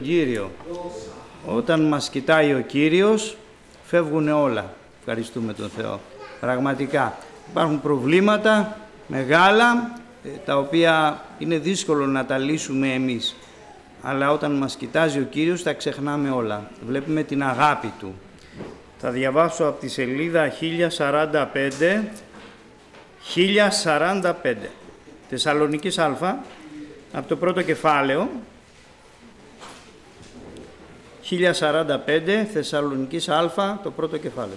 Κύριο. Όταν μας κοιτάει ο Κύριος, φεύγουν όλα. Ευχαριστούμε τον Θεό. Πραγματικά. Υπάρχουν προβλήματα μεγάλα, τα οποία είναι δύσκολο να τα λύσουμε εμείς. Αλλά όταν μας κοιτάζει ο Κύριος, τα ξεχνάμε όλα. Βλέπουμε την αγάπη Του. Θα διαβάσω από τη σελίδα 1045. 1045. Θεσσαλονικής Α, από το πρώτο κεφάλαιο. 1045, Θεσσαλονικής Α, το πρώτο κεφάλαιο.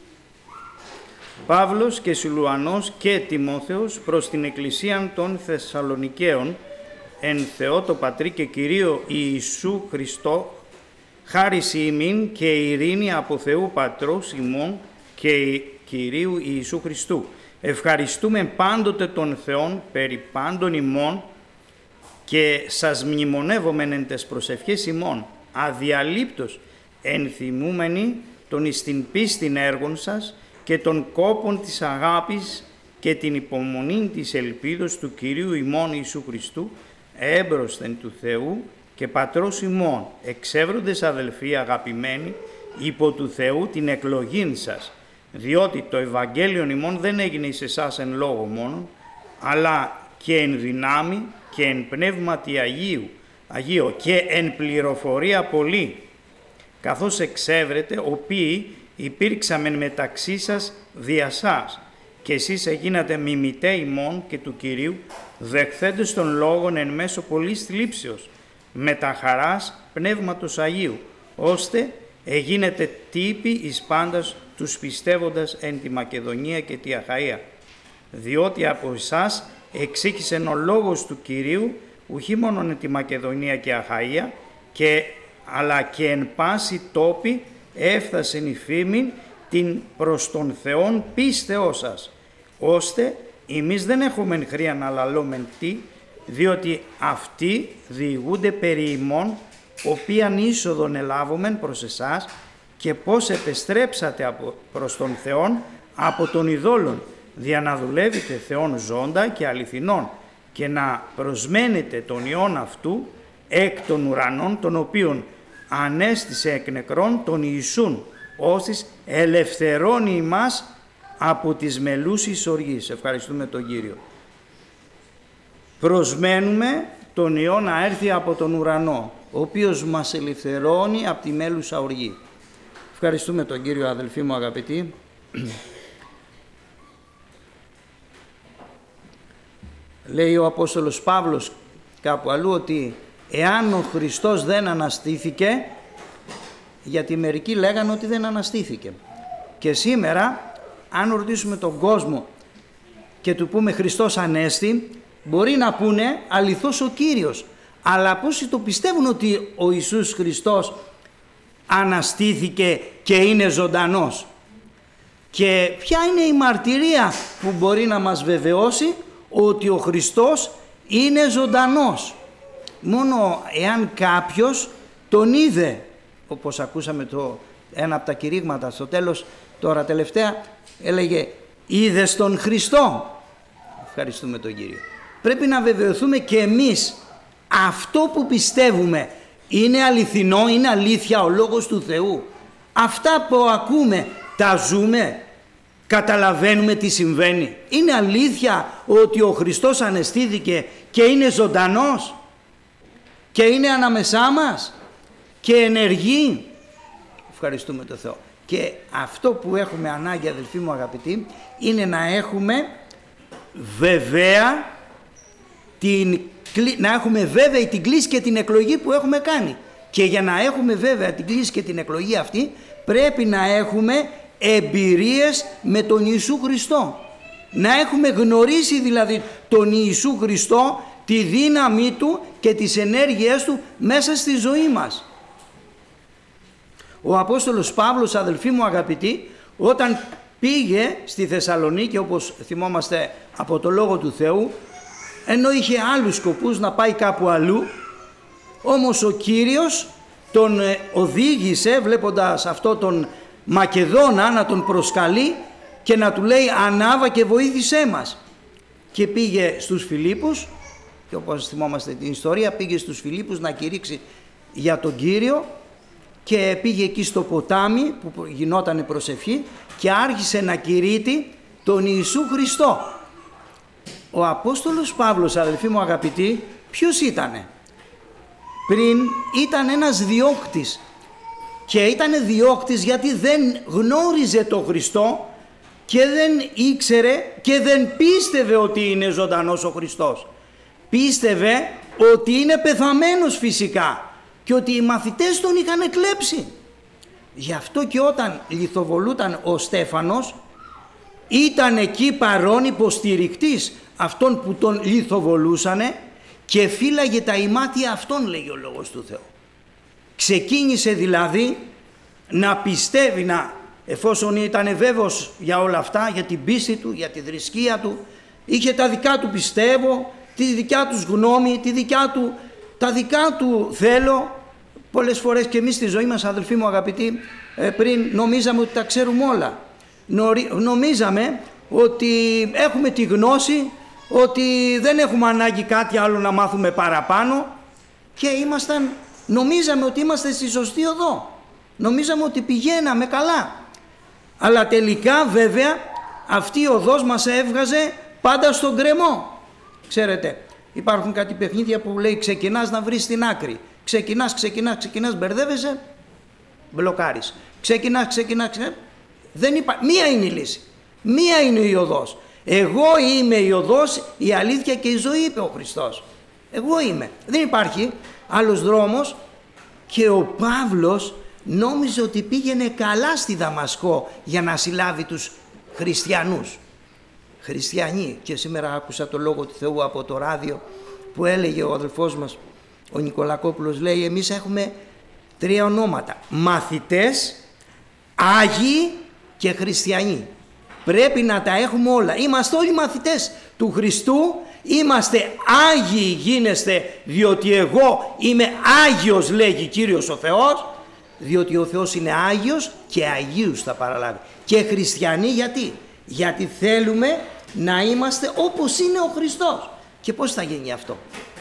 Παύλος και Σιλουανός και Τιμόθεος προς την Εκκλησίαν των Θεσσαλονικαίων, εν Θεό το Πατρί και Κυρίο Ιησού Χριστό, χάρις ημίν και ειρήνη από Θεού Πατρός ημών και Κυρίου Ιησού Χριστού. Ευχαριστούμε πάντοτε τον Θεόν περί πάντων ημών και σας μνημονεύομεν εν τες προσευχές ημών, αδιαλείπτως ενθυμούμενοι των εις την πίστην έργων σας και των κόπων της αγάπης και την υπομονή της ελπίδος του Κυρίου ημών Ιησού Χριστού, έμπροσθεν του Θεού και Πατρός ημών, εξεύροντες αδελφοί αγαπημένοι, υπό του Θεού την εκλογήν σας, διότι το Ευαγγέλιον ημών δεν έγινε εις εσάς εν λόγω μόνον, αλλά και εν δυνάμει και εν πνεύματι Αγίο και εν πληροφορία πολύ, καθώς εξεύρετε, οποίοι υπήρξαμεν μεταξύ σας δια σας, και εσείς έγινατε μιμητέ ημών και του Κυρίου, δεχθέντες των λόγων εν μέσω πολλής θλίψεως, με τα χαράς πνεύματος Αγίου, ώστε εγίνετε τύποι εις πάντας τους πιστεύοντας εν τη Μακεδονία και τη Αχαΐα, διότι από εσάς εξήχησεν ο λόγος του Κυρίου, ουχή μόνον εν τη Μακεδονία και Αχαΐα, αλλά και εν πάση τόπη έφθασεν η φήμη την προς τον Θεόν πίστεώς σας, ώστε εμείς δεν έχουμε χρία να λαλόμεν τι, διότι αυτοί διηγούνται περί ημών, οποίαν είσοδον ελάβομεν προς εσάς και πώς επεστρέψατε προς τον Θεόν από τον ειδόλων, δια να δουλεύετε Θεόν ζώντα και αληθινών και να προσμένετε τον Υιόν αυτού εκ των ουρανών, τον οποίον ανέστησε εκ νεκρών τον Ιησούν, όσις ελευθερώνει ημάς από τις μελούσης οργής. Ευχαριστούμε τον Κύριο. Προσμένουμε τον Υιό να έρθει από τον ουρανό, ο οποίος μας ελευθερώνει από τη μέλουσα οργή. Ευχαριστούμε τον Κύριο, αδελφοί μου αγαπητοί. Λέει ο Απόστολος Παύλος κάπου αλλού ότι εάν ο Χριστός δεν αναστήθηκε, γιατί μερικοί λέγανε ότι δεν αναστήθηκε. Και σήμερα, αν ρωτήσουμε τον κόσμο και του πούμε Χριστός Ανέστη, μπορεί να πούνε αληθώς ο Κύριος. Αλλά πόσοι το πιστεύουν ότι ο Ιησούς Χριστός αναστήθηκε και είναι ζωντανός? Και ποια είναι η μαρτυρία που μπορεί να μας βεβαιώσει ότι ο Χριστός είναι ζωντανός? Μόνο εάν κάποιος τον είδε, όπως ακούσαμε ένα από τα κηρύγματα στο τέλος, τώρα τελευταία έλεγε είδες τον Χριστό. Ευχαριστούμε τον Κύριο. Πρέπει να βεβαιωθούμε και εμείς αυτό που πιστεύουμε είναι αληθινό, είναι αλήθεια ο Λόγος του Θεού. Αυτά που ακούμε τα ζούμε, καταλαβαίνουμε τι συμβαίνει. Είναι αλήθεια ότι ο Χριστός αναισθήθηκε και είναι ζωντανός και είναι ανάμεσά μας και ενεργεί. Ευχαριστούμε τον Θεό. Και αυτό που έχουμε ανάγκη, αδελφοί μου αγαπητοί, είναι να έχουμε βέβαιη την κλίση και την εκλογή που έχουμε κάνει. Και για να έχουμε βέβαια την κλίση και την εκλογή αυτή, πρέπει να έχουμε εμπειρίες με τον Ιησού Χριστό. Να έχουμε γνωρίσει δηλαδή τον Ιησού Χριστό, τη δύναμή Του και τις ενέργειές Του μέσα στη ζωή μας. Ο Απόστολος Παύλος, αδελφοί μου αγαπητοί, όταν πήγε στη Θεσσαλονίκη, όπως θυμόμαστε από το Λόγο του Θεού, ενώ είχε άλλους σκοπούς να πάει κάπου αλλού, όμως ο Κύριος τον οδήγησε, βλέποντας αυτό τον Μακεδόνα να τον προσκαλεί και να του λέει ανάβα και βοήθησέ μας. Και πήγε στους Φιλίππους, και όπως θυμόμαστε την ιστορία, πήγε στους Φιλίππους να κηρύξει για τον Κύριο και πήγε εκεί στο ποτάμι που γινότανε προσευχή και άρχισε να κηρύττει τον Ιησού Χριστό. Ο Απόστολος Παύλος, αδελφοί μου αγαπητοί, ποιος ήτανε? Πριν ήταν ένας διώκτης, και ήτανε διώκτης γιατί δεν γνώριζε τον Χριστό και δεν ήξερε και δεν πίστευε ότι είναι ζωντανός ο Χριστός. Πίστευε ότι είναι πεθαμένος φυσικά και ότι οι μαθητές τον είχαν κλέψει. Γι' αυτό και όταν λιθοβολούταν ο Στέφανος, ήταν εκεί παρόν υποστηρικτής αυτών που τον λιθοβολούσανε και φύλαγε τα ημάτια αυτών, λέγει ο Λόγος του Θεού. Ξεκίνησε δηλαδή να πιστεύει, εφόσον ήταν βέβαιος για όλα αυτά, για την πίστη του, για τη θρησκεία του, είχε τα δικά του πιστεύω, τη δικιά τους γνώμη, τα δικά του θέλω. Πολλές φορές και εμείς στη ζωή μας, αδελφοί μου αγαπητοί, πριν νομίζαμε ότι τα ξέρουμε όλα. Νομίζαμε ότι έχουμε τη γνώση, ότι δεν έχουμε ανάγκη κάτι άλλο να μάθουμε παραπάνω και νομίζαμε ότι είμαστε στη σωστή οδό. Νομίζαμε ότι πηγαίναμε καλά. Αλλά τελικά βέβαια αυτή η οδός μας έβγαζε πάντα στον γκρεμό. Ξέρετε, υπάρχουν κάτι παιχνίδια που λέει ξεκινάς να βρεις την άκρη. Ξεκινάς, μπερδεύεσαι, μπλοκάρεις. Ξεκινάς. Μία είναι η λύση. Μία είναι η οδός. Εγώ είμαι η οδός, η αλήθεια και η ζωή, είπε ο Χριστός. Εγώ είμαι. Δεν υπάρχει άλλος δρόμος. Και ο Παύλος νόμιζε ότι πήγαινε καλά στη Δαμασκό για να συλλάβει τους χριστιανούς. Χριστιανοί. Και σήμερα άκουσα το Λόγο του Θεού από το ράδιο που έλεγε ο αδελφός μας ο Νικολακόπουλος, λέει, εμείς έχουμε 3 ονόματα: μαθητές, Άγιοι και χριστιανοί. Πρέπει να τα έχουμε όλα. Είμαστε όλοι μαθητές του Χριστού, είμαστε Άγιοι γίνεστε, διότι εγώ είμαι Άγιος, λέγει Κύριος ο Θεός, διότι ο Θεός είναι Άγιος και Αγίους θα παραλάβει. Και χριστιανοί γιατί θέλουμε να είμαστε όπως είναι ο Χριστός. Και πώς θα γίνει αυτό?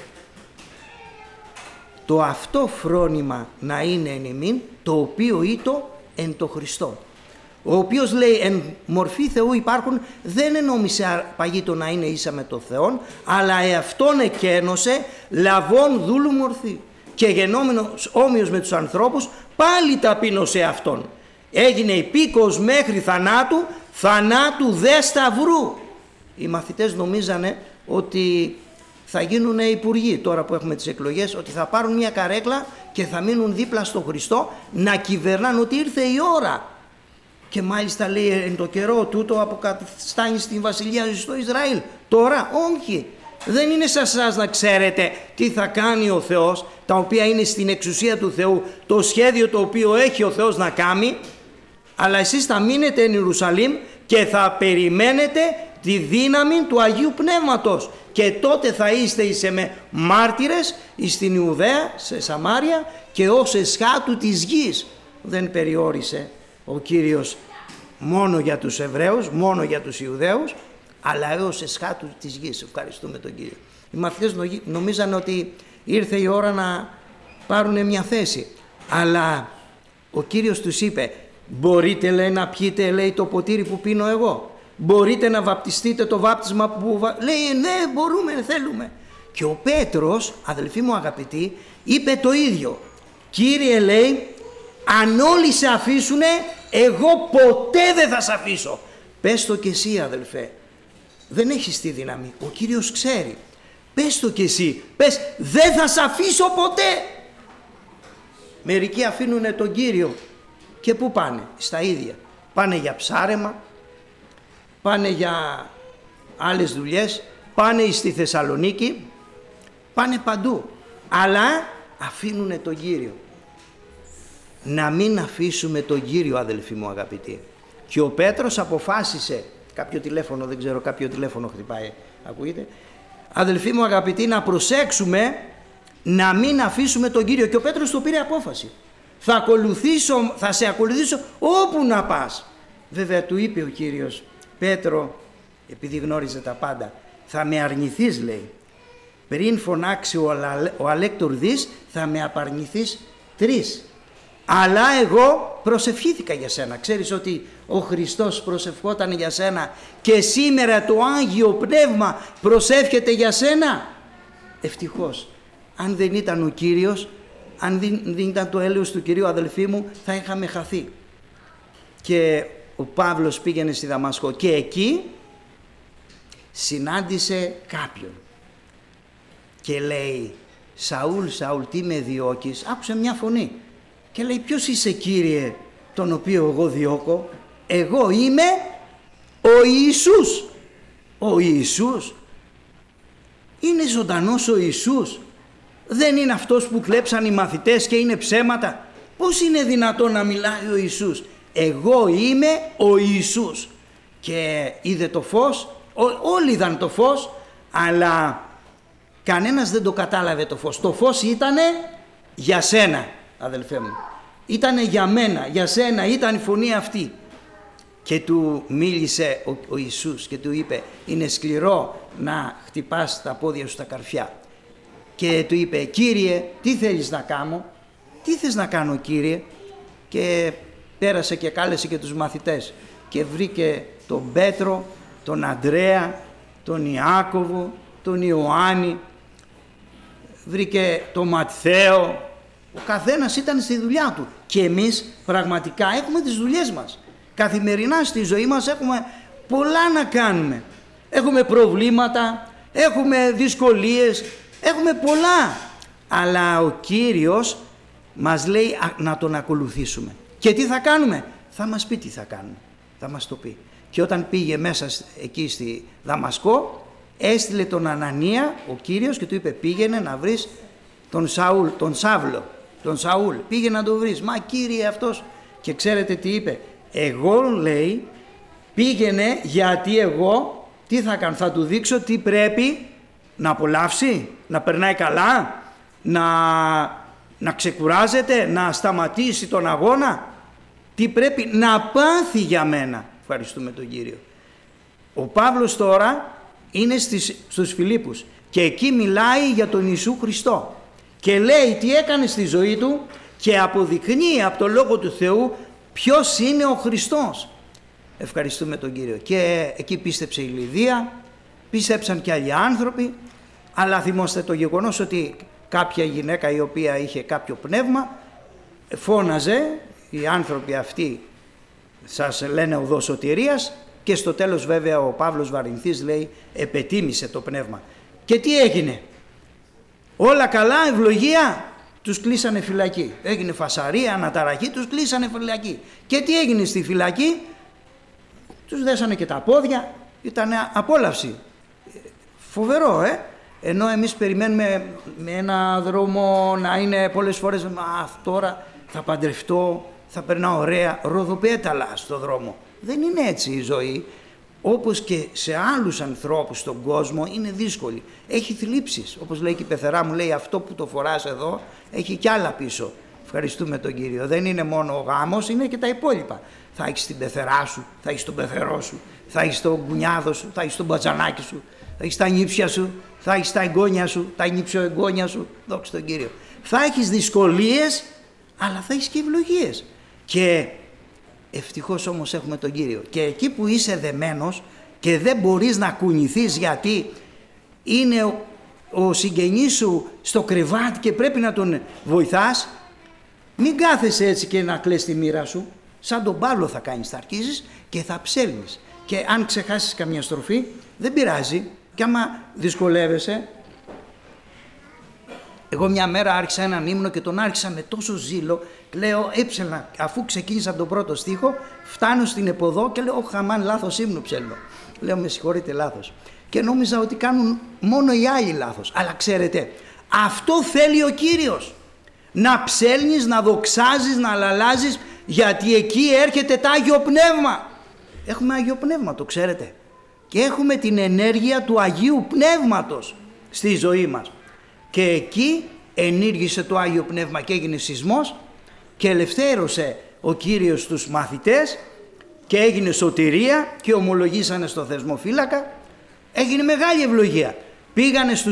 Το αυτό φρόνημα να είναι εν ημίν, το οποίο ήτο εν το Χριστό. Ο οποίος λέει εν μορφή Θεού υπάρχουν, δεν ενόμισε παγίτο να είναι ίσα με το Θεόν, αλλά εαυτόν εκένωσε λαβών δούλου μορφή. Και γενόμενος όμοιος με τους ανθρώπους, πάλι ταπείνωσε αυτόν. Έγινε υπήκος μέχρι θανάτου δε σταυρού. Οι μαθητές νομίζανε ότι θα γίνουν υπουργοί τώρα που έχουμε τις εκλογές, ότι θα πάρουν μια καρέκλα και θα μείνουν δίπλα στον Χριστό να κυβερνάνε, ότι ήρθε η ώρα. Και μάλιστα λέει εν το καιρό τούτο αποκαταστάνει στην βασιλεία στο Ισραήλ. Τώρα όχι. Δεν είναι σε εσάς να ξέρετε τι θα κάνει ο Θεός, τα οποία είναι στην εξουσία του Θεού, το σχέδιο το οποίο έχει ο Θεός να κάνει, αλλά εσείς θα μείνετε εν Ιερουσαλήμ και θα περιμένετε τη δύναμη του Αγίου Πνεύματος και τότε θα είστε με μάρτυρες στην Ιουδαία, σε Σαμάρια και ως εσχάτου της γης. Δεν περιόρισε ο Κύριος μόνο για τους Εβραίους, μόνο για τους Ιουδαίους, αλλά έως εσχάτου της γης. Ευχαριστούμε τον Κύριο. Οι μαθητές νομίζανε ότι ήρθε η ώρα να πάρουν μια θέση, αλλά ο Κύριος τους είπε, μπορείτε, λέει, να πιείτε, λέει, το ποτήρι που πίνω εγώ? Μπορείτε να βαπτιστείτε το βάπτισμα που λέει? Ναι, μπορούμε, θέλουμε. Και ο Πέτρος, αδελφοί μου αγαπητοί, είπε το ίδιο. Κύριε, λέει, αν όλοι σε αφήσουνε, εγώ ποτέ δεν θα σε αφήσω. Πες το κι εσύ, αδελφέ. Δεν έχεις τη δύναμη. Ο Κύριος ξέρει. Πες το κι εσύ. Πες, δεν θα σε αφήσω ποτέ. Μερικοί αφήνουνε τον Κύριο και πού πάνε? Στα ίδια. Πάνε για ψάρεμα, πάνε για άλλες δουλειές, πάνε στη Θεσσαλονίκη, πάνε παντού. Αλλά αφήνουνε τον Κύριο. Να μην αφήσουμε τον Κύριο, αδελφοί μου αγαπητοί. Και ο Πέτρος αποφάσισε, κάποιο τηλέφωνο χτυπάει, ακούγεται? Αδελφοί μου αγαπητοί, να προσέξουμε να μην αφήσουμε τον Κύριο. Και ο Πέτρος το πήρε απόφαση. Θα σε ακολουθήσω όπου να πας. Βέβαια του είπε ο Κύριος, Πέτρο, επειδή γνώριζε τα πάντα, θα με αρνηθείς, λέει. πριν φωνάξει ο αλέκτορ δις, θα με απαρνηθείς 3. Αλλά εγώ προσευχήθηκα για σένα. Ξέρεις ότι ο Χριστός προσευχόταν για σένα και σήμερα το Άγιο Πνεύμα προσεύχεται για σένα. Ευτυχώς. Αν δεν ήταν ο Κύριος, αν δεν ήταν το έλεος του Κυρίου, αδελφοί μου, θα είχαμε χαθεί. Και ο Παύλος πήγαινε στη Δαμασκό και εκεί συνάντησε κάποιον και λέει, Σαούλ, Σαούλ, τι με διώκεις? Άκουσε μια φωνή και λέει, ποιος είσαι, Κύριε, τον οποίο εγώ διώκω? Εγώ είμαι ο Ιησούς. Ο Ιησούς? Είναι ζωντανός ο Ιησούς? Δεν είναι αυτός που κλέψαν οι μαθητές και είναι ψέματα? Πώς είναι δυνατόν να μιλάει ο Ιησούς? Εγώ είμαι ο Ιησούς. Και είδε το φως, όλοι είδαν το φως, αλλά κανένας δεν το κατάλαβε το φως. Το φως ήτανε για σένα, αδελφέ μου. Ήτανε για μένα, για σένα ήταν η φωνή αυτή. Και του μίλησε ο Ιησούς και του είπε, είναι σκληρό να χτυπάς τα πόδια σου στα καρφιά. Και του είπε, Κύριε, τι θέλεις να κάνω? Τι θες να κάνω, Κύριε? Και πέρασε και κάλεσε και τους μαθητές και βρήκε τον Πέτρο, τον Ανδρέα, τον Ιάκωβο, τον Ιωάννη, βρήκε τον Ματθαίο. Ο καθένας ήταν στη δουλειά του και εμείς πραγματικά έχουμε τις δουλειές μας. Καθημερινά στη ζωή μας έχουμε πολλά να κάνουμε. Έχουμε προβλήματα, έχουμε δυσκολίες, έχουμε πολλά. Αλλά ο Κύριος μας λέει να τον ακολουθήσουμε. Και τι θα κάνουμε? Θα μας πει τι θα κάνουμε. Θα μας το πει. Και όταν πήγε μέσα εκεί στη Δαμασκό, έστειλε τον Ανανία ο Κύριος και του είπε, πήγαινε να βρεις τον Σαούλ, τον Σάβλο, τον Σαούλ. Πήγαινε να τον βρεις. Μα Κύριε αυτός. Και ξέρετε τι είπε? Εγώ, λέει, πήγαινε γιατί εγώ τι θα κάνω? Θα του δείξω τι πρέπει να απολαύσει, να περνάει καλά, να ξεκουράζεται, να σταματήσει τον αγώνα. Τι πρέπει να πάθει για μένα. Ευχαριστούμε τον Κύριο. Ο Παύλος τώρα είναι στους Φιλίππους και εκεί μιλάει για τον Ιησού Χριστό και λέει τι έκανε στη ζωή του και αποδεικνύει από το Λόγο του Θεού ποιος είναι ο Χριστός. Ευχαριστούμε τον Κύριο. Και εκεί πίστεψε η Λιδία, πίστεψαν και άλλοι άνθρωποι, αλλά θυμόστε το γεγονός ότι κάποια γυναίκα η οποία είχε κάποιο πνεύμα φώναζε, οι άνθρωποι αυτοί σας λένε οδό σωτηρίας, και στο τέλος βέβαια ο Παύλος Βαρινθής λέει επετίμησε το πνεύμα. Και τι έγινε? Όλα καλά, ευλογία? Τους κλείσανε φυλακή. Έγινε φασαρία, αναταραχή, τους κλείσανε φυλακή. Και τι έγινε στη φυλακή? Τους δέσανε και τα πόδια, ήταν απόλαυση. Φοβερό, Ενώ εμείς περιμένουμε με ένα δρόμο να είναι πολλές φορές, τώρα θα παντρευτώ, θα περνάω ωραία, ροδοπέταλα στο δρόμο. Δεν είναι έτσι η ζωή. Όπως και σε άλλους ανθρώπους στον κόσμο είναι δύσκολη. Έχει θλίψεις. Όπως λέει και η πεθερά μου, λέει αυτό που το φοράς εδώ έχει κι άλλα πίσω. Ευχαριστούμε τον Κύριο. Δεν είναι μόνο ο γάμος, είναι και τα υπόλοιπα. Θα έχεις την πεθερά σου, θα έχεις τον πεθερό σου, θα έχεις τον κουνιάδο σου, θα έχεις τον μπατζανάκι σου, θα έχεις τα νύψια σου, θα έχεις τα εγγόνια σου, τα νύψιο-εγγόνια σου. Δόξα τον Κύριο. Θα έχεις δυσκολίες, αλλά θα έχεις και ευλογίες. Και ευτυχώς όμως έχουμε τον Κύριο. Και εκεί που είσαι δεμένος και δεν μπορείς να κουνηθείς γιατί είναι ο συγγενής σου στο κρεβάτι και πρέπει να τον βοηθάς, μην κάθεσαι έτσι και να κλαις τη μοίρα σου. Σαν τον Παύλο θα κάνεις, θα αρχίσεις και θα ψέλνεις. Και αν ξεχάσεις καμία στροφή δεν πειράζει. Και άμα δυσκολεύεσαι, εγώ μια μέρα άρχισα έναν ύμνο και τον άρχισα με τόσο ζήλο. Λέω έψελνα, αφού ξεκίνησα τον πρώτο στίχο, φτάνω στην εποδό και λέω χαμάν, λάθος ύμνο ψέλνω. Λέω με συγχωρείτε, λάθος. Και νόμιζα ότι κάνουν μόνο οι άλλοι λάθος. Αλλά ξέρετε, αυτό θέλει ο Κύριος. Να ψέλνεις, να δοξάζεις, να λαλάζεις, γιατί εκεί έρχεται το Άγιο Πνεύμα. Έχουμε Άγιο Πνεύμα, το ξέρετε. Και έχουμε την ενέργεια του Αγίου Πνεύματος στη ζωή μας. Και εκεί ενήργησε το Άγιο Πνεύμα και έγινε σεισμός και ελευθέρωσε ο Κύριος τους μαθητές και έγινε σωτηρία και ομολογήσανε στο θεσμοφύλακα. Έγινε μεγάλη ευλογία. Πήγανε στους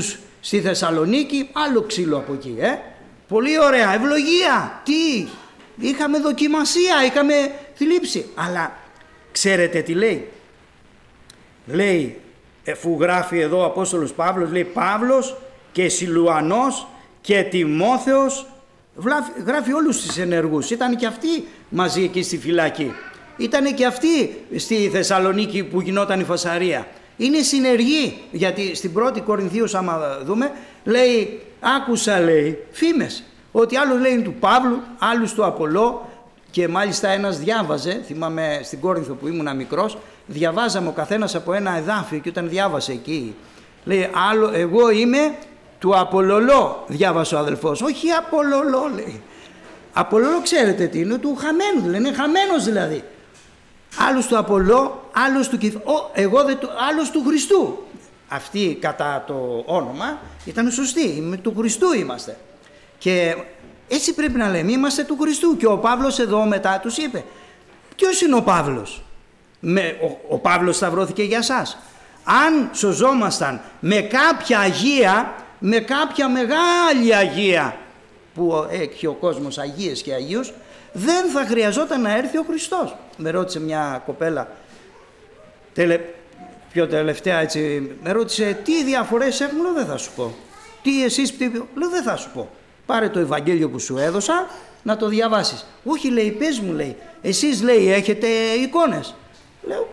Στη Θεσσαλονίκη άλλο ξύλο από εκεί. Πολύ ωραία, ευλογία. Τι, είχαμε δοκιμασία, είχαμε θλίψη. Αλλά ξέρετε τι λέει? Λέει, εφού γράφει εδώ ο Απόστολος Παύλος, λέει Παύλος και Σιλουανός και Τιμόθεος, γράφει όλους τους ενεργούς. Ήταν και αυτοί μαζί εκεί στη φυλακή. Ήταν και αυτοί στη Θεσσαλονίκη που γινόταν η φασαρία. Είναι συνεργοί, γιατί στην 1η Κορινθίους άμα δούμε, λέει, άκουσα λέει φήμες, ότι άλλος λέει είναι του Παύλου, άλλους του Απολώ, και μάλιστα ένας διάβαζε, θυμάμαι στην Κόρινθο που ήμουνα μικρός, διαβάζαμε ο καθένας από ένα εδάφιο, και όταν διάβασε εκεί, λέει, εγώ είμαι του Απολολό, διάβασε ο αδελφός, όχι Απολολό λέει. Απολολό ξέρετε τι είναι, του χαμένου, δηλαδή, είναι χαμένος δηλαδή. Άλλος του Απολώ, άλλος του άλλος του Χριστού. Αυτοί κατά το όνομα ήταν σωστοί, του Χριστού είμαστε. Και έτσι πρέπει να λέμε, είμαστε του Χριστού. Και ο Παύλος εδώ μετά τους είπε, ποιος είναι ο Παύλος? Ο Παύλος σταυρώθηκε για σας. Αν σωζόμασταν με κάποια αγία, με κάποια μεγάλη αγία που έχει ο κόσμος, αγίες και αγίους, δεν θα χρειαζόταν να έρθει ο Χριστός. Με ρώτησε μια κοπέλα πιο τελευταία, έτσι, με ρώτησε τι διαφορές έχουν, λέω δεν θα σου πω. Τι εσείς, λέω δεν θα σου πω. Πάρε το Ευαγγέλιο που σου έδωσα να το διαβάσεις. Όχι λέει, πες μου λέει, εσείς λέει έχετε εικόνες. Λέω,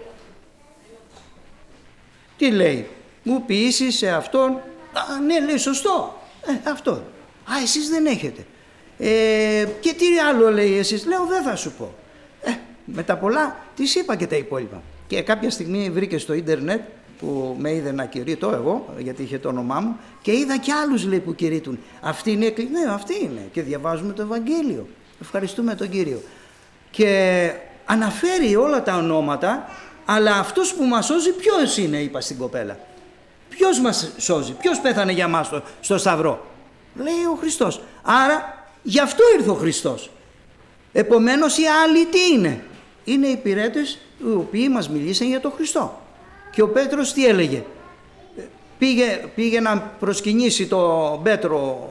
τι λέει, μου ποιήσεις σε αυτόν? Ναι λέει, σωστό, αυτό. Εσείς δεν έχετε. Και τι άλλο λέει εσείς? Λέω δεν θα σου πω. Με τα πολλά της είπα και τα υπόλοιπα. Και κάποια στιγμή βρήκε στο ίντερνετ που με είδε να κηρύττω εγώ, γιατί είχε το όνομά μου, και είδα και άλλους λέει που κηρύττουν. Αυτή είναι, ναι αυτή είναι, και διαβάζουμε το Ευαγγέλιο. Ευχαριστούμε τον Κύριο. Και αναφέρει όλα τα ονόματα, αλλά αυτός που μας σώζει ποιος είναι, είπα στην κοπέλα. Ποιος μας σώζει, ποιος πέθανε για μας στο Σταυρό? Λέει ο Χριστός. Άρα γι' αυτό ήρθε ο Χριστός. Επομένως οι άλλοι τι είναι? Είναι οι υπηρέτες οι οποίοι μας μιλήσαν για τον Χριστό. Και ο Πέτρος τι έλεγε? Πήγε να προσκυνήσει τον Πέτρο,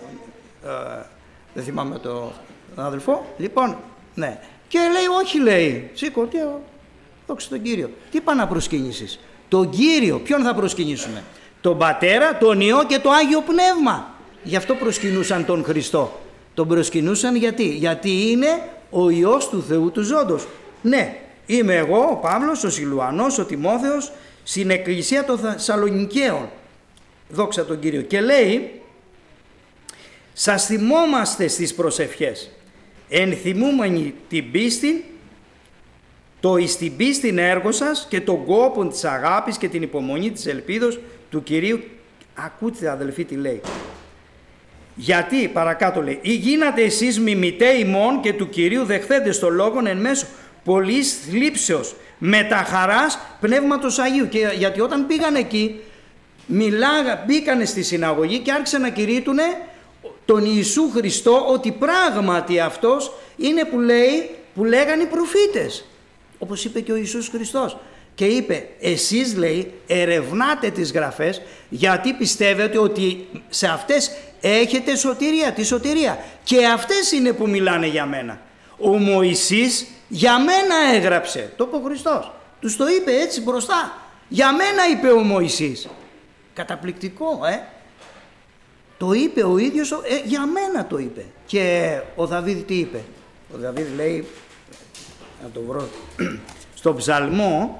δεν θυμάμαι τον αδελφό, λοιπόν, ναι. Και λέει όχι λέει, σήκω, δόξα τον Κύριο. Τι πάει να προσκυνήσεις? Τον Κύριο. Ποιον θα προσκυνήσουμε? Τον Πατέρα, τον Υιό και το Άγιο Πνεύμα. Γι' αυτό προσκυνούσαν τον Χριστό. Τον προσκυνούσαν γιατί είναι ο Υιός του Θεού του Ζώντος. Ναι, είμαι εγώ, ο Παύλος, ο Σιλουανός, ο Τιμόθεος, στην Εκκλησία των Θεσσαλονικαίων. Δόξα τον Κύριο. Και λέει, σας θυμόμαστε στις προσευχές, ενθυμούμενοι την πίστη, το εις την πίστην έργο σας και τον κόπο της αγάπης και την υπομονή της ελπίδος του Κυρίου. Ακούτε αδελφοί τι λέει. Γιατί παρακάτω λέει, ή γίνατε εσείς μιμητέ ημών και του Κυρίου δεχθέντες το λόγον εν μέσω πολλής θλίψεως με τα χαράς Πνεύματος Αγίου. Και γιατί όταν πήγαν εκεί, μπήκανε στη συναγωγή και άρχισαν να κηρύττουνε τον Ιησού Χριστό, ότι πράγματι αυτός είναι που λέγανε οι προφήτες, όπως είπε και ο Ιησούς Χριστός. Και είπε, εσείς λέει ερευνάτε τις γραφές, γιατί πιστεύετε ότι σε αυτές έχετε σωτηρία, τη σωτηρία, και αυτές είναι που μιλάνε για μένα. Ο Μωυσής για μένα έγραψε, το είπε ο Χριστός, τους το είπε έτσι μπροστά, για μένα είπε ο Μωυσής. Καταπληκτικό, το είπε ο ίδιος, για μένα το είπε. Και ο Δαβίδ τι είπε? Ο Δαβίδ λέει, να το βρω, στο Ψαλμό,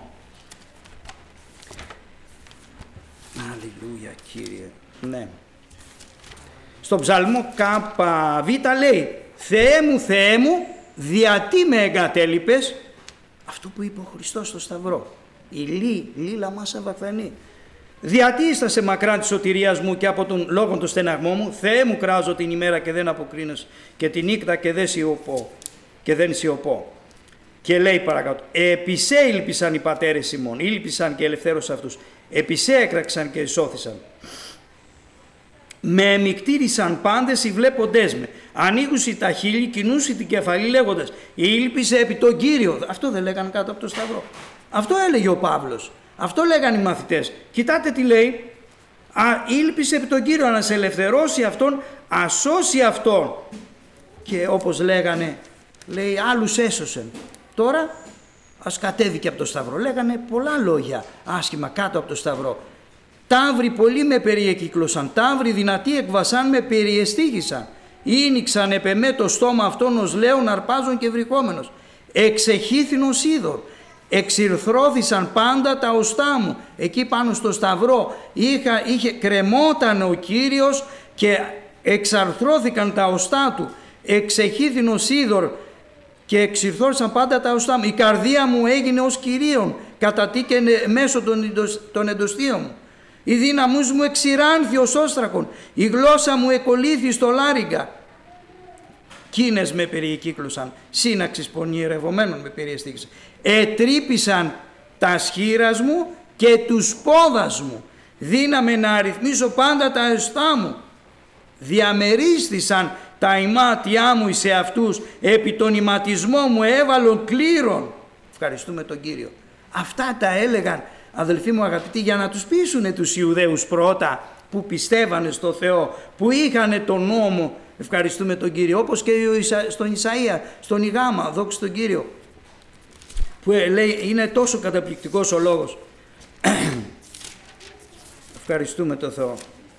αλληλούια Κύριε, ναι, στο Ψαλμό ΚΒ λέει, Θεέ μου, διατί με εγκατέλειπες? Αυτό που είπε ο Χριστός στο Σταυρό, η λίλα μας αβαθανή. Διατί ίστασε μακράν της σωτηρίας μου και από τον λόγον του στεναγμό μου? Θεέ μου, κράζω την ημέρα και δεν αποκρίνεσαι, και τη νύχτα και δεν σιωπώ. Και λέει παρακάτω, επισέ ήλπισαν οι πατέρες ημών, ήλπισαν και ελευθέρωσαν αυτούς, επισέ έκραξαν και σώθησαν. Με εμικτήρισαν πάντες οι βλέποντές με, ανοίγουσι τα χείλη, κινούσι την κεφαλή λέγοντας, ήλπισε επί τον Κύριο. Αυτό δεν λέγανε κάτω από το Σταυρό? Αυτό έλεγε ο Παύλος, αυτό λέγανε οι μαθητές. Κοιτάτε τι λέει, ήλπισε επί τον Κύριο να σε ελευθερώσει αυτόν, ασώσει αυτόν. Και όπως λέγανε, λέει, άλλους έσωσε. Τώρα ας κατέβηκε από το σταυρό. Λέγανε πολλά λόγια άσχημα κάτω από το σταυρό. Ταύροι πολλοί με περιεκύκλωσαν, ταύροι δυνατοί εκβασάν με περιεστήγησαν. Ήνιξαν επ' εμέ το στόμα αυτόν ως λέων αρπάζων και βρυχόμενος. Εξεχύθινος είδωρ. Εξυρθρώθησαν πάντα τα οστά μου. Εκεί πάνω στο σταυρό κρεμόταν ο Κύριος και εξαρθρώθηκαν τα οστά του. Εξεχύθινος είδωρ και εξυρθρώθησαν πάντα τα οστά μου. Η καρδία μου έγινε ως Κυρίων, κατατήκε μέσω των εντοστίων μου. Η δύναμός μου εξηράνθη ως όστρακον, η γλώσσα μου εκολύθη στο λάριγκα. Κίνες με περιεκύκλωσαν, σύναξης πονηρευομένων με περιεστήγησαν. Ετρύπησαν τα σχήρας μου και τους πόδας μου. Δύναμε να αριθμίσω πάντα τα οστά μου. Διαμερίστησαν τα ημάτια μου σε αυτούς, επί τον ηματισμό μου έβαλον κλήρων. Ευχαριστούμε τον Κύριο. Αυτά τα έλεγαν, αδελφοί μου αγαπητοί, για να τους πείσουνε τους Ιουδαίους πρώτα, που πιστεύανε στο Θεό, που είχανε τον νόμο. Ευχαριστούμε τον Κύριο. Όπως και στον Ισαΐα, στον Ιγάμα, δόξα τον Κύριο, που λέει, είναι τόσο καταπληκτικός ο λόγος. Ευχαριστούμε τον Θεό.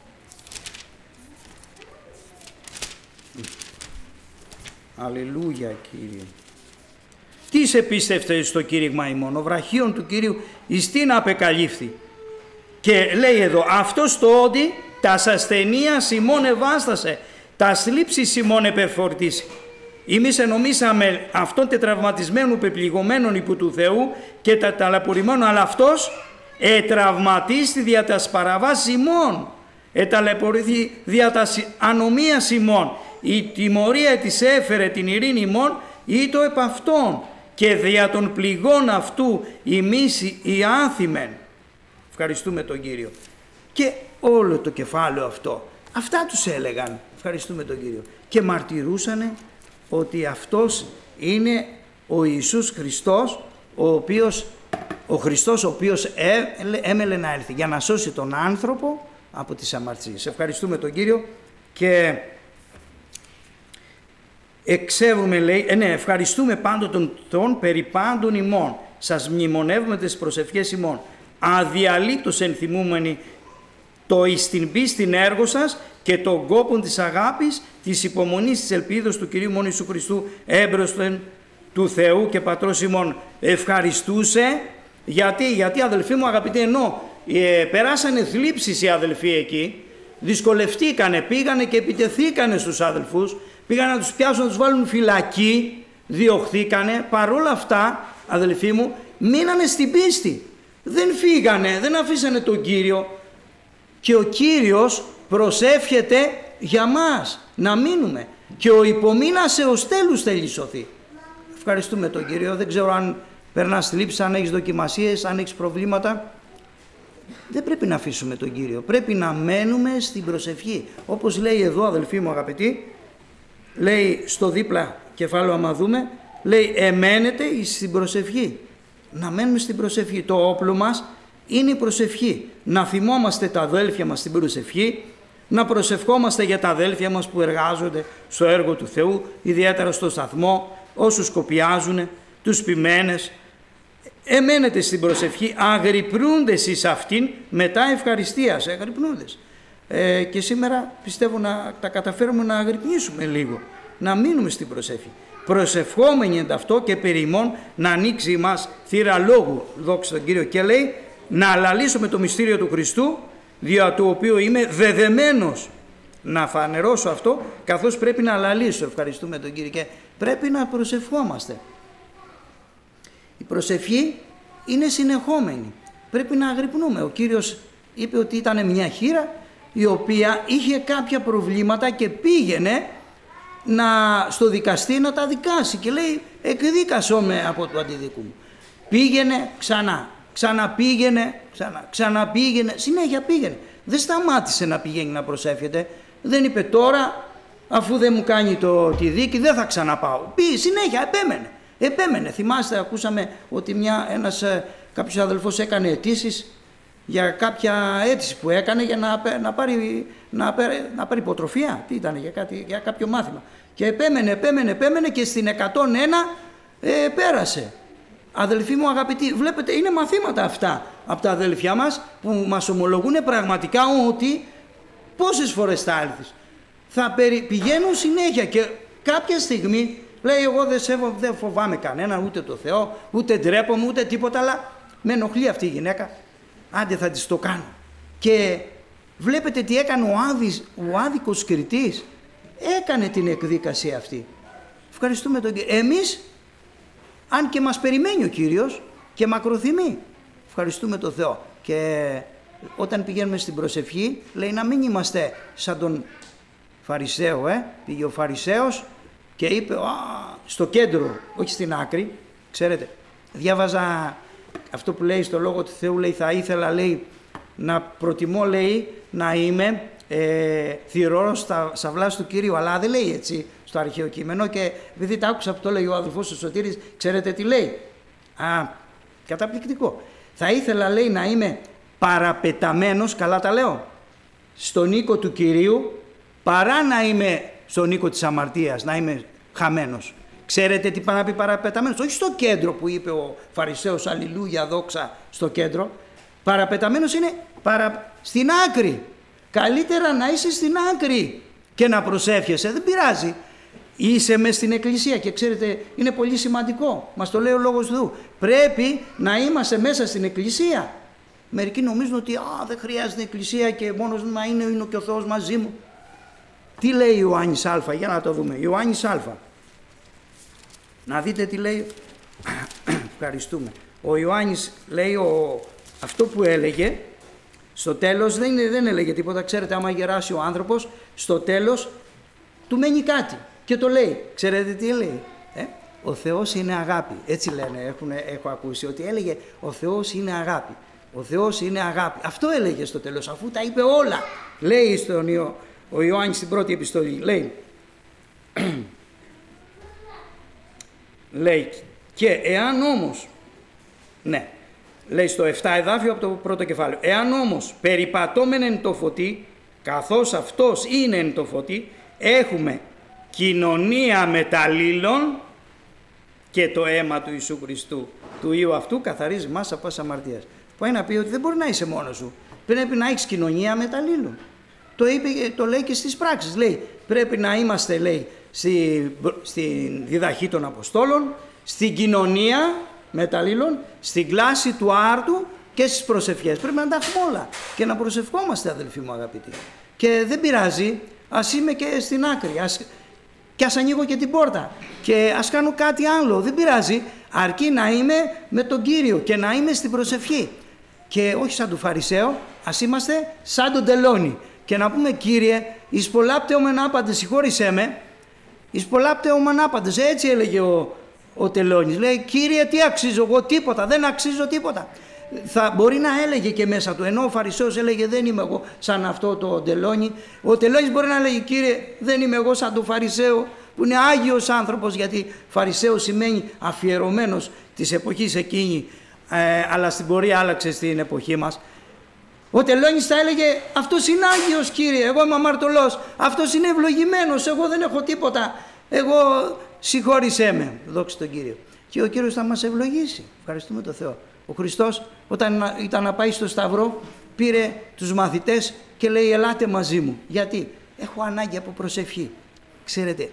Αλληλούια, Κύριε. Τι σε πίστευτε στο κήρυγμα ημών, ο βραχίων του Κυρίου εις τι να απεκαλύφθη. Και λέει εδώ, αυτός το όντι τας ασθενείας ημών ευάστασε, τας λήψεις ημών επεφορτήσει. Εμείς ενομίσαμε αυτόν τετραυματισμένου πεπληγωμένων υπό του Θεού και τα ταλαιπωρημένου, αλλά αυτός ετραυματίστη δια τας παραβάσεις ημών, εταλαιπωρήθη δια τας ανομίας ημών. Η τιμωρία της έφερε την ειρήνη ημών, ή το επ' αυτόν, και δια των πληγών αυτού ημείς οι άνθιμεν. Ευχαριστούμε τον Κύριο. Και όλο το κεφάλαιο αυτό, αυτά τους έλεγαν. Ευχαριστούμε τον Κύριο. Και μαρτυρούσανε ότι αυτός είναι ο Ιησούς Χριστός, ο Χριστός ο οποίος έμελε να έρθει για να σώσει τον άνθρωπο από τις αμαρτίες. Ευχαριστούμε τον Κύριο. Και εξεύουμε, λέει, ευχαριστούμε πάντοτε τον περί πάντων ημών, σας μνημονεύουμε τις προσευχές ημών, αδιαλείπτως ενθυμούμενοι το εις την πίστην έργο σας και τον κόπον της αγάπης, της υπομονής, της ελπίδος του Κυρίου μόνο Ιησού Χριστού, έμπροσθεν του Θεού και Πατρός ημών. Ευχαριστούσε, γιατί αδελφοί μου αγαπητοί, ενώ περάσανε θλίψεις οι αδελφοί εκεί, δυσκολευτήκανε, πήγανε και επιτεθήκανε στους αδελφούς, πήγανε να τους πιάσουν, να τους βάλουν φυλακή, διωχθήκανε. Παρόλα αυτά, αδελφοί μου, μείνανε στην πίστη. Δεν φύγανε, δεν αφήσανε τον Κύριο. Και ο Κύριος προσεύχεται για μας να μείνουμε. Και ο υπομείνασε ως τέλους θέλει σωθεί. Ευχαριστούμε τον Κύριο. Δεν ξέρω αν περνάς θλίψεις, αν έχεις δοκιμασίες, αν έχεις προβλήματα. Δεν πρέπει να αφήσουμε τον Κύριο. Πρέπει να μένουμε στην προσευχή. Όπως λέει εδώ, αδελφοί μου αγαπητοί, λέει στο δίπλα κεφάλαιο, άμα δούμε, λέει εμένετε στην προσευχή. Να μένουμε στην προσευχή. Το όπλο μας είναι η προσευχή. Να θυμόμαστε τα αδέλφια μας στην προσευχή, να προσευχόμαστε για τα αδέλφια μας που εργάζονται στο έργο του Θεού, ιδιαίτερα στο σταθμό, όσους κοπιάζουν, τους ποιμένες. Εμένετε στην προσευχή, αγρυπνούντες εις αυτήν μετά ευχαριστίας. Αγρυπνούντες. Και σήμερα πιστεύω να τα καταφέρουμε να αγρυπνήσουμε λίγο, να μείνουμε στην προσευχή. Προσευχόμενοι εν ταυτό και περί ημών να ανοίξει μας θύρα λόγου, δόξα τον Κύριο, και λέει να αλαλήσουμε το μυστήριο του Χριστού, δια του οποίου είμαι δεδεμένος να φανερώσω αυτό, καθώς πρέπει να αλαλήσω. Ευχαριστούμε τον Κύριο. Και πρέπει να προσευχόμαστε. Η προσευχή είναι συνεχόμενη. Πρέπει να αγρυπνούμε. Ο Κύριος είπε ότι ήταν μια χήρα η οποία είχε κάποια προβλήματα και πήγαινε στο δικαστή να τα δικάσει και λέει εκδίκασό με από το αντιδίκου μου. Πήγαινε ξαναπήγαινε, ξαναπήγαινε, συνέχεια πήγαινε. Δεν σταμάτησε να πηγαίνει να προσεύχεται. Δεν είπε τώρα αφού δεν μου κάνει τη δίκη δεν θα ξαναπάω. Συνέχεια επέμενε. Θυμάστε, ακούσαμε ότι κάποιος αδελφός έκανε αιτήσεις για κάποια αίτηση που έκανε για να πάρει υποτροφία. Τι ήταν, για κάποιο μάθημα. Και επέμενε και στην 101 πέρασε. Αδελφοί μου αγαπητοί, βλέπετε, είναι μαθήματα αυτά από τα αδελφιά μας που μας ομολογούν πραγματικά ότι πόσες φορές θα έλθεις. Πηγαίνουν συνέχεια και κάποια στιγμή λέει, εγώ δεν φοβάμαι κανένα, ούτε το Θεό, ούτε ντρέπομαι, ούτε τίποτα, αλλά με ενοχλεί αυτή η γυναίκα. Άντε θα της το κάνω. Και βλέπετε τι έκανε ο άδικος κριτής. Έκανε την εκδίκαση αυτή. Ευχαριστούμε τον Κύριο. Εμείς, αν και μας περιμένει ο Κύριος και μακροθυμεί, ευχαριστούμε τον Θεό. Και όταν πηγαίνουμε στην προσευχή, λέει να μην είμαστε σαν τον Φαρισαίο. Πήγε ο Φαρισαίος και είπε στο κέντρο, όχι στην άκρη. Ξέρετε, διάβαζα αυτό που λέει στο Λόγο του Θεού, λέει θα ήθελα, λέει, να προτιμώ, λέει, να είμαι θυρώρος στα σαυλάς του Κυρίου, αλλά δεν λέει έτσι στο αρχαίο κείμενο, και επειδή τα άκουσα που το λέει ο αδελφός του Σωτήρης, ξέρετε τι λέει? Καταπληκτικό. Θα ήθελα, λέει, να είμαι παραπεταμένος, καλά τα λέω, στον οίκο του Κυρίου, παρά να είμαι στον οίκο της αμαρτίας, να είμαι χαμένος. Ξέρετε τι πάει να πει παραπεταμένος? Όχι στο κέντρο που είπε ο Φαρισαίος, αλληλούια, δόξα, στο κέντρο. Παραπεταμένος είναι στην άκρη. Καλύτερα να είσαι στην άκρη και να προσεύχεσαι, δεν πειράζει. Είσαι μες στην εκκλησία και ξέρετε, είναι πολύ σημαντικό. Μας το λέει ο Λόγος του Θεού. Πρέπει να είμαστε μέσα στην εκκλησία. Μερικοί νομίζουν ότι δεν χρειάζεται εκκλησία και μόνος να είναι και ο Θεός μαζί μου. Τι λέει Ιωάννης Α, για να το δούμε. Ιωάννης Α. Να δείτε τι λέει. Ευχαριστούμε. Ο Ιωάννης λέει αυτό που έλεγε. Στο τέλος δεν έλεγε τίποτα. Ξέρετε, άμα γεράσει ο άνθρωπος, στο τέλος του μένει κάτι και το λέει. Ξέρετε τι λέει? Ο Θεός είναι αγάπη. Έτσι λένε, έχω ακούσει ότι έλεγε ο Θεός είναι αγάπη. Ο Θεός είναι αγάπη. Αυτό έλεγε στο τέλος, αφού τα είπε όλα. Λέει ο Ιωάννης στην πρώτη επιστολή, λέει και εάν όμως, λέει στο 7 εδάφιο από το πρώτο κεφάλαιο, εάν όμως περιπατώμεν εν το φωτί, καθώς αυτός είναι εν το φωτί, έχουμε κοινωνία μεταλλήλων και το αίμα του Ιησού Χριστού, του Υιού αυτού, καθαρίζει μας από πάσα αμαρτίας. Πάει να πει ότι δεν μπορεί να είσαι μόνος σου, πρέπει να έχεις κοινωνία μεταλλήλων. Το λέει και στις πράξεις, λέει πρέπει να είμαστε, λέει, στη διδαχή των Αποστόλων, στην κοινωνία μεταλλήλων, στην κλάση του άρτου και στις προσευχές. Πρέπει να τα έχουμε όλα και να προσευχόμαστε, αδελφοί μου αγαπητοί. Και δεν πειράζει, ας είμαι και στην άκρη, και ας ανοίγω και την πόρτα και ας κάνω κάτι άλλο, δεν πειράζει, αρκεί να είμαι με τον Κύριο και να είμαι στην προσευχή. Και όχι σαν του Φαρισαίου, ας είμαστε σαν τον τελώνη και να πούμε, Κύριε, εις πολλά πτεούμεν άπαντες, συγχώρησέ με, εις πολλά πτεούμεν άπαντες. Έτσι έλεγε ο τελώνης. Λέει, Κύριε, τι αξίζω εγώ? Τίποτα, δεν αξίζω τίποτα. Μπορεί να έλεγε και μέσα του, ενώ ο Φαρισαίος έλεγε δεν είμαι εγώ σαν αυτό το τελώνη. Ο τελώνης μπορεί να λέγει, Κύριε, δεν είμαι εγώ σαν το Φαρισαίο, που είναι Άγιος άνθρωπος, γιατί Φαρισαίος σημαίνει αφιερωμένος της εποχής εκείνη, αλλά στην πορεία άλλαξε στην εποχή μας. Ο τελώνης θα έλεγε, αυτός είναι Άγιος, Κύριε, εγώ είμαι αμαρτωλός, αυτός είναι ευλογημένος, εγώ δεν έχω τίποτα, εγώ συγχώρησέ με. Δόξα τον Κύριο. Και ο Κύριος θα μας ευλογήσει. Ευχαριστούμε τον Θεό. Ο Χριστός όταν ήταν να πάει στο Σταυρό, πήρε τους μαθητές και λέει, ελάτε μαζί μου. Γιατί? Έχω ανάγκη από προσευχή. Ξέρετε,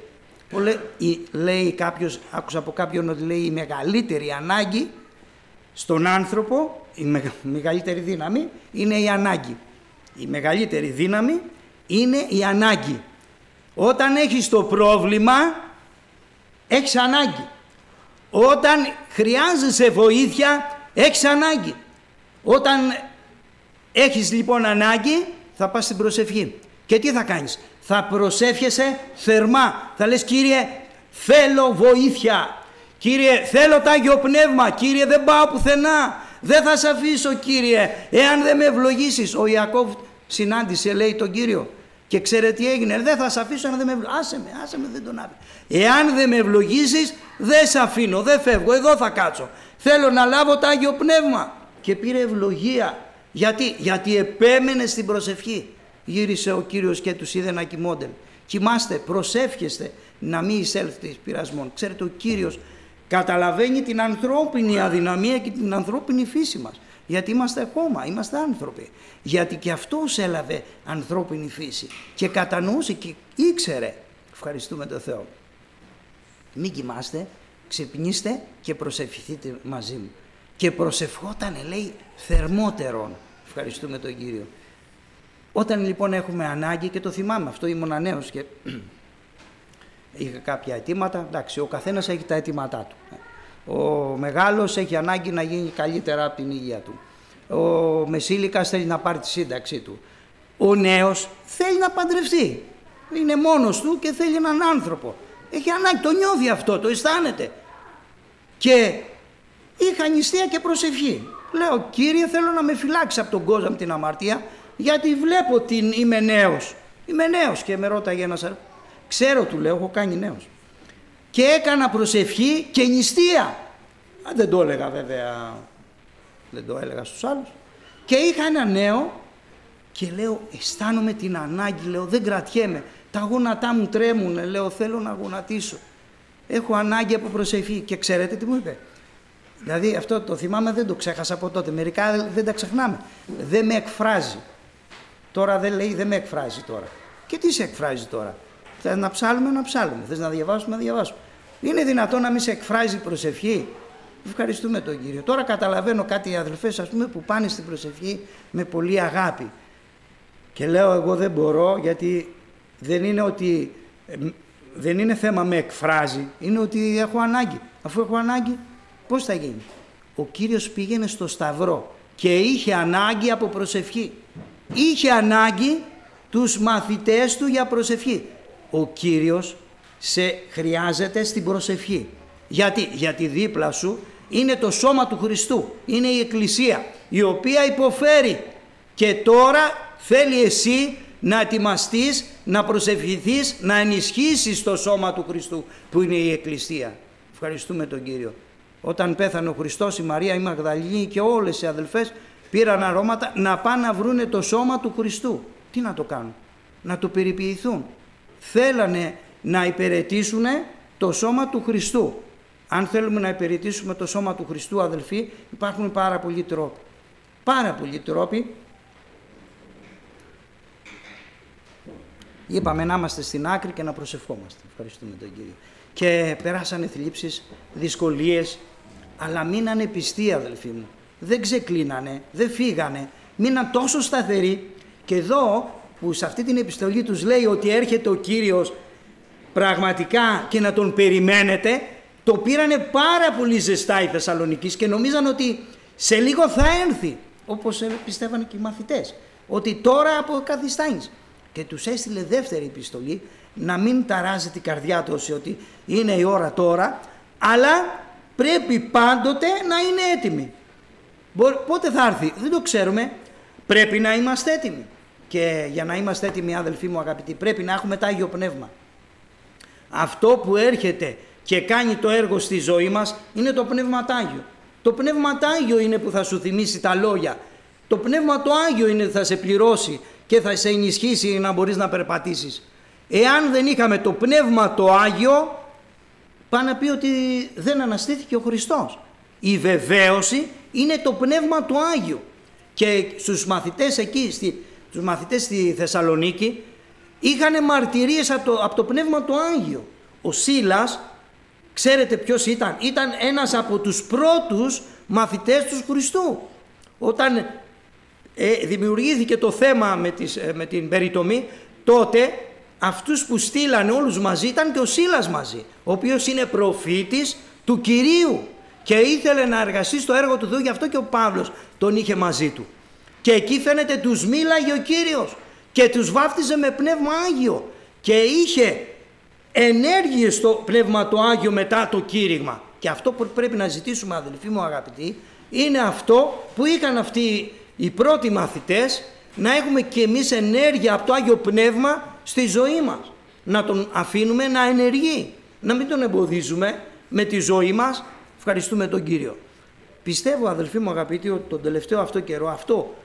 λέει κάποιος, άκουσα από κάποιον ότι λέει η μεγαλύτερη ανάγκη στον άνθρωπο, η μεγαλύτερη δύναμη είναι η ανάγκη. Η μεγαλύτερη δύναμη είναι η ανάγκη. Όταν έχεις το πρόβλημα, έχεις ανάγκη. Όταν χρειάζεσαι βοήθεια, έχεις ανάγκη. Όταν έχεις λοιπόν ανάγκη, θα πας στην προσευχή. Και τι θα κάνεις? Θα προσεύχεσαι θερμά. Θα λες, Κύριε, θέλω βοήθεια. Κύριε, θέλω το Άγιο Πνεύμα. Κύριε, δεν πάω πουθενά. Δεν θα σε αφήσω, Κύριε, εάν δεν με ευλογήσεις. Ο Ιακώβ συνάντησε, λέει, τον Κύριο. Και ξέρετε τι έγινε? Δεν θα σε αφήσω αν δεν με ευλογήσεις. Άσε με, δεν τον άφηνε. Εάν δεν με ευλογήσεις, δεν σε αφήνω, δεν φεύγω, εδώ θα κάτσω. Θέλω να λάβω το Άγιο Πνεύμα. Και πήρε ευλογία. Γιατί επέμενε στην προσευχή. Γύρισε ο Κύριος και τους είδε να κοιμώνται. Κοιμάστε, προσεύχεστε να μην εισέλθετε εις πειρασμόν. Ξέρετε, ο Κύριος καταλαβαίνει την ανθρώπινη αδυναμία και την ανθρώπινη φύση μας. Γιατί είμαστε ακόμα, είμαστε άνθρωποι. Γιατί και αυτός έλαβε ανθρώπινη φύση και κατανοούσε και ήξερε. Ευχαριστούμε τον Θεό. Μην κοιμάστε, ξυπνήστε και προσευχηθείτε μαζί μου. Και προσευχότανε, λέει, θερμότερον. Ευχαριστούμε τον Κύριο. Όταν λοιπόν έχουμε ανάγκη, και το θυμάμαι αυτό, ήμουν νέος και είχα κάποια αιτήματα, εντάξει, ο καθένας έχει τα αιτήματά του. Ο μεγάλος έχει ανάγκη να γίνει καλύτερα από την υγεία του. Ο μεσήλικας θέλει να πάρει τη σύνταξή του. Ο νέος θέλει να παντρευτεί. Είναι μόνος του και θέλει έναν άνθρωπο. Έχει ανάγκη, το νιώθει αυτό, το αισθάνεται. Και είχα νηστεία και προσευχή. Λέω, Κύριε, θέλω να με φυλάξει από τον κόσμο, από την αμαρτία, γιατί βλέπω την είμαι νέος. Είμαι νέος. Και με ρώταγε ένας, ξέρω, του λέω, έχω κάνει νέος. Και έκανα προσευχή και νηστεία. Δεν το έλεγα βέβαια, δεν το έλεγα στους άλλους. Και είχα ένα νέο και λέω, αισθάνομαι την ανάγκη, λέω, δεν κρατιέμαι. Τα γόνατά μου τρέμουν, λέω, θέλω να γονατίσω. Έχω ανάγκη από προσευχή. Και ξέρετε τι μου είπε? Δηλαδή αυτό το θυμάμαι, δεν το ξέχασα από τότε. Μερικά δεν τα ξεχνάμε. Δεν με εκφράζει. Τώρα δεν λέει, δεν με εκφράζει τώρα. Και τι σε εκφράζει τώρα? Θες να ψάλουμε, να ψάλουμε. Θες να διαβάσουμε, να διαβάσουμε. Είναι δυνατόν να μην σε εκφράζει η προσευχή? Ευχαριστούμε τον Κύριο. Τώρα καταλαβαίνω κάτι αδελφές, ας πούμε, που πάνε στην προσευχή με πολύ αγάπη. Και λέω, εγώ δεν μπορώ, γιατί δεν είναι θέμα με εκφράζει. Είναι ότι έχω ανάγκη. Αφού έχω ανάγκη, πώς θα γίνει? Ο Κύριος πήγαινε στο Σταυρό και είχε ανάγκη από προσευχή. Είχε ανάγκη τους μαθητές του για προσευχή. Ο Κύριος σε χρειάζεται στην προσευχή. Γιατί δίπλα σου είναι το σώμα του Χριστού. Είναι η Εκκλησία, η οποία υποφέρει. Και τώρα θέλει εσύ να ετοιμαστείς, να προσευχηθείς, να ενισχύσεις το σώμα του Χριστού, που είναι η Εκκλησία. Ευχαριστούμε τον Κύριο. Όταν πέθανε ο Χριστός, η Μαρία η Μαγδαληνή και όλες οι αδελφές πήραν αρώματα να πάνε να βρούνε το σώμα του Χριστού. Τι να το κάνουν? Να το περιποιηθούν. Θέλανε να υπηρετήσουν το σώμα του Χριστού. Αν θέλουμε να υπηρετήσουμε το σώμα του Χριστού, αδελφοί, υπάρχουν πάρα πολλοί τρόποι. Πάρα πολλοί τρόποι. Είπαμε να είμαστε στην άκρη και να προσευχόμαστε. Ευχαριστούμε τον Κύριο. Και περάσανε θλίψεις, δυσκολίες, αλλά μείνανε πιστοί, αδελφοί μου. Δεν ξεκλίνανε, δεν φύγανε, μείναν τόσο σταθεροί. Και εδώ που σε αυτή την επιστολή τους λέει ότι έρχεται ο Κύριος πραγματικά και να τον περιμένετε, το πήρανε πάρα πολύ ζεστά οι Θεσσαλονικείς και νομίζαν ότι σε λίγο θα έρθει, όπως πιστεύανε και οι μαθητές, ότι τώρα αποκαθιστάνεις. Και τους έστειλε δεύτερη επιστολή, να μην ταράζεται η καρδιά τους ότι είναι η ώρα τώρα, αλλά πρέπει πάντοτε να είναι έτοιμοι. Πότε θα έρθει? Δεν το ξέρουμε. Πρέπει να είμαστε έτοιμοι. Και για να είμαστε έτοιμοι, αδελφοί μου αγαπητοί, πρέπει να έχουμε το Άγιο Πνεύμα. Αυτό που έρχεται και κάνει το έργο στη ζωή μας είναι το Πνεύμα το Άγιο. Το Πνεύμα το Άγιο είναι που θα σου θυμίσει τα λόγια. Το Πνεύμα το Άγιο είναι που θα σε πληρώσει και θα σε ενισχύσει να μπορείς να περπατήσεις. Εάν δεν είχαμε το Πνεύμα το Άγιο, πάνε να πει ότι δεν αναστήθηκε ο Χριστός. Η βεβαίωση είναι το Πνεύμα το Άγιο. Και στους μαθητές εκεί, τους μαθητές στη Θεσσαλονίκη, είχαν μαρτυρίες από το Πνεύμα το Άγιο. Ο Σίλας, ξέρετε ποιος ήταν? Ήταν ένας από τους πρώτους μαθητές του Χριστού. Όταν δημιουργήθηκε το θέμα με την περιτομή, τότε αυτούς που στείλανε όλους μαζί ήταν και ο Σίλας μαζί, ο οποίος είναι προφήτης του Κυρίου και ήθελε να εργαστεί στο έργο του Θεού, γι' αυτό και ο Παύλος τον είχε μαζί του. Και εκεί φαίνεται τους μίλαγε ο Κύριος και τους βάφτιζε με Πνεύμα Άγιο και είχε ενέργειες στο Πνεύμα το Άγιο μετά το κήρυγμα. Και αυτό που πρέπει να ζητήσουμε, αδελφοί μου αγαπητοί, είναι αυτό που είχαν αυτοί οι πρώτοι μαθητές, να έχουμε και εμείς ενέργεια από το Άγιο Πνεύμα στη ζωή μας. Να τον αφήνουμε να ενεργεί, να μην τον εμποδίζουμε με τη ζωή μας. Ευχαριστούμε τον Κύριο. Πιστεύω, αδελφοί μου αγαπητοί, ότι τον τελευταίο αυτό καιρό αυτό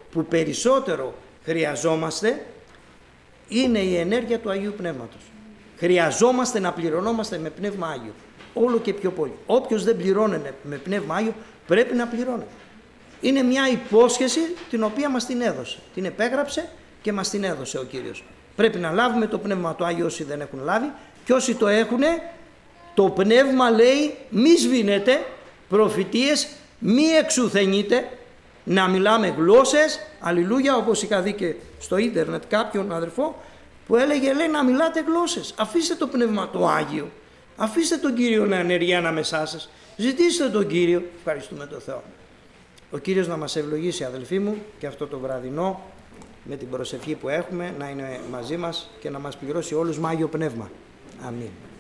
που περισσότερο χρειαζόμαστε είναι η ενέργεια του Αγίου Πνεύματος. Χρειαζόμαστε να πληρωνόμαστε με Πνεύμα Άγιο, όλο και πιο πολύ. Όποιος δεν πληρώνεται με Πνεύμα Άγιο πρέπει να πληρώνεται. Είναι μια υπόσχεση την οποία μας την έδωσε, την επέγραψε και μας την έδωσε ο Κύριος. Πρέπει να λάβουμε το Πνεύμα του Άγιο όσοι δεν έχουν λάβει, και όσοι το έχουν, το Πνεύμα λέει μη σβήνετε, προφητείες, μη εξουθενείτε, να μιλάμε γλώσσες, αλληλούια, όπως είχα δει και στο ίντερνετ κάποιον αδερφό που έλεγε, λέει, να μιλάτε γλώσσες. Αφήστε το Πνεύμα το Άγιο, αφήστε τον Κύριο να ενεργεί ανάμεσά σας, ζητήστε τον Κύριο. Ευχαριστούμε τον Θεό. Ο Κύριος να μας ευλογήσει, αδελφοί μου, και αυτό το βραδινό με την προσευχή που έχουμε να είναι μαζί μας και να μας πληρώσει όλους με Άγιο Πνεύμα. Αμήν.